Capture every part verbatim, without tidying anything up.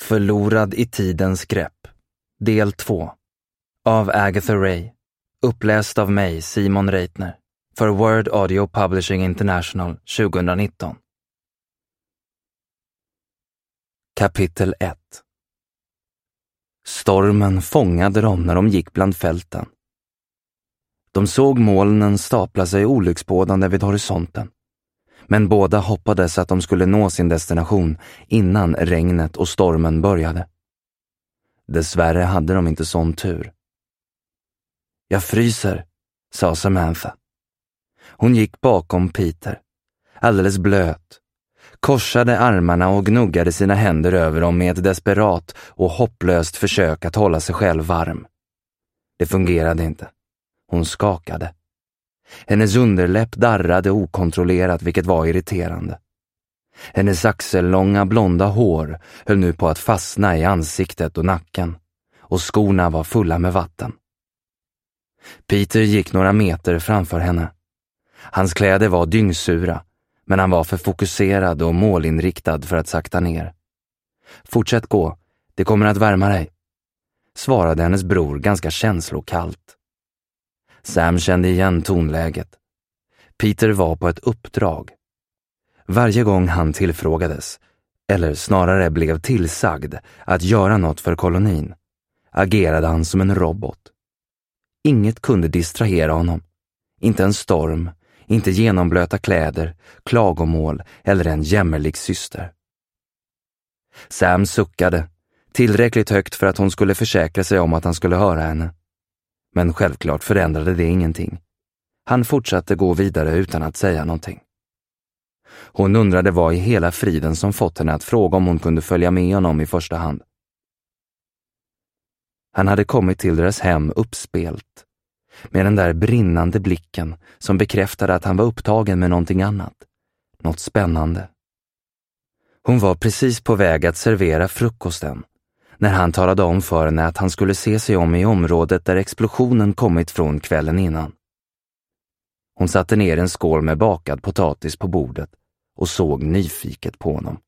Förlorad i tidens grepp. Del två. Av Agatha Ray. Uppläst av mig, Simon Reitner. För Word Audio Publishing International tjugonitton. Kapitel ett. Stormen fångade dem när de gick bland fälten. De såg molnen stapla sig olycksbådande vid horisonten. Men båda hoppades att de skulle nå sin destination innan regnet och stormen började. Dessvärre hade de inte sån tur. Jag fryser, sa Samantha. Hon gick bakom Peter, alldeles blöt, korsade armarna och gnuggade sina händer över dem med ett desperat och hopplöst försök att hålla sig själv varm. Det fungerade inte. Hon skakade. Hennes underläpp darrade okontrollerat, vilket var irriterande. Hennes axellånga blonda hår höll nu på att fastna i ansiktet och nacken, och skorna var fulla med vatten. Peter gick några meter framför henne. Hans kläder var dyngsura, men han var för fokuserad och målinriktad för att sakta ner. Fortsätt gå, det kommer att värma dig, svarade hennes bror ganska känslokallt. Sam kände igen tonläget. Peter var på ett uppdrag. Varje gång han tillfrågades, eller snarare blev tillsagd att göra något för kolonin, agerade han som en robot. Inget kunde distrahera honom. Inte en storm, inte genomblöta kläder, klagomål eller en jämmerlig syster. Sam suckade, tillräckligt högt för att hon skulle försäkra sig om att han skulle höra henne. Men självklart förändrade det ingenting. Han fortsatte gå vidare utan att säga någonting. Hon undrade vad i hela friden som fått henne att fråga om hon kunde följa med honom i första hand. Han hade kommit till deras hem uppspelt, med den där brinnande blicken som bekräftade att han var upptagen med någonting annat, något spännande. Hon var precis på väg att servera frukosten, när han talade om för henne att han skulle se sig om i området där explosionen kommit från kvällen innan. Hon satte ner en skål med bakad potatis på bordet och såg nyfiket på honom.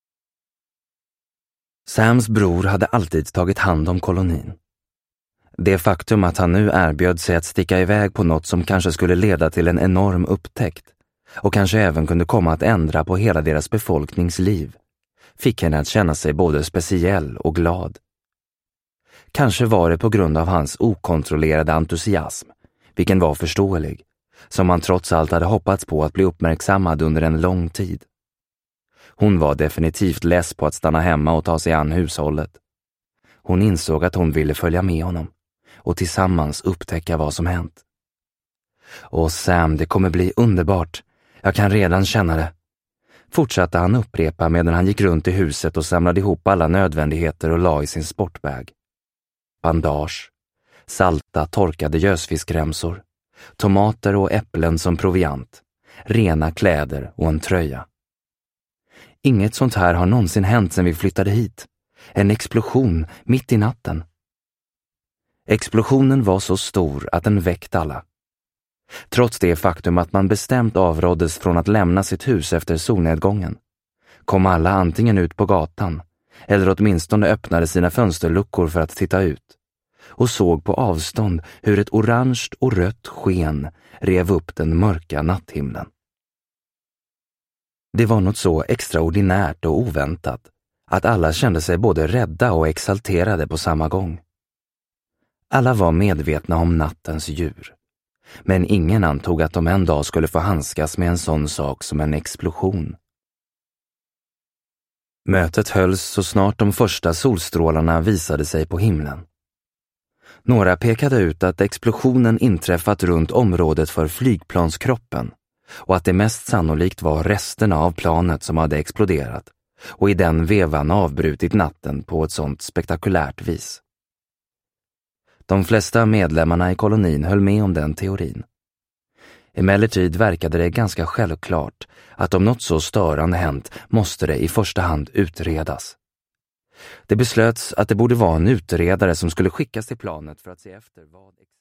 Sams bror hade alltid tagit hand om kolonin. Det faktum att han nu erbjöd sig att sticka iväg på något som kanske skulle leda till en enorm upptäckt och kanske även kunde komma att ändra på hela deras befolkningsliv fick henne att känna sig både speciell och glad. Kanske var det på grund av hans okontrollerade entusiasm, vilken var förståelig, som han trots allt hade hoppats på att bli uppmärksammad under en lång tid. Hon var definitivt less på att stanna hemma och ta sig an hushållet. Hon insåg att hon ville följa med honom och tillsammans upptäcka vad som hänt. Och Sam, det kommer bli underbart. Jag kan redan känna det. Fortsatte han upprepa medan han gick runt i huset och samlade ihop alla nödvändigheter och la i sin sportbag. Bandage, salta torkade gösfiskremsor, tomater och äpplen som proviant, rena kläder och en tröja. Inget sånt här har någonsin hänt sedan vi flyttade hit. En explosion mitt i natten. Explosionen var så stor att den väckte alla. Trots det faktum att man bestämt avråddes från att lämna sitt hus efter solnedgången, kom alla antingen ut på gatan eller åtminstone öppnade sina fönsterluckor för att titta ut och såg på avstånd hur ett orange och rött sken rev upp den mörka natthimlen. Det var något så extraordinärt och oväntat att alla kände sig både rädda och exalterade på samma gång. Alla var medvetna om nattens djur, men ingen antog att de en dag skulle få handskas med en sån sak som en explosion. Mötet hölls så snart de första solstrålarna visade sig på himlen. Några pekade ut att explosionen inträffat runt området för flygplanskroppen och att det mest sannolikt var resterna av planet som hade exploderat och i den vevan avbrutit natten på ett sånt spektakulärt vis. De flesta medlemmarna i kolonin höll med om den teorin. Emellertid verkade det ganska självklart att om något så störande hänt måste det i första hand utredas. Det beslöts att det borde vara en utredare som skulle skickas till planet för att se efter vad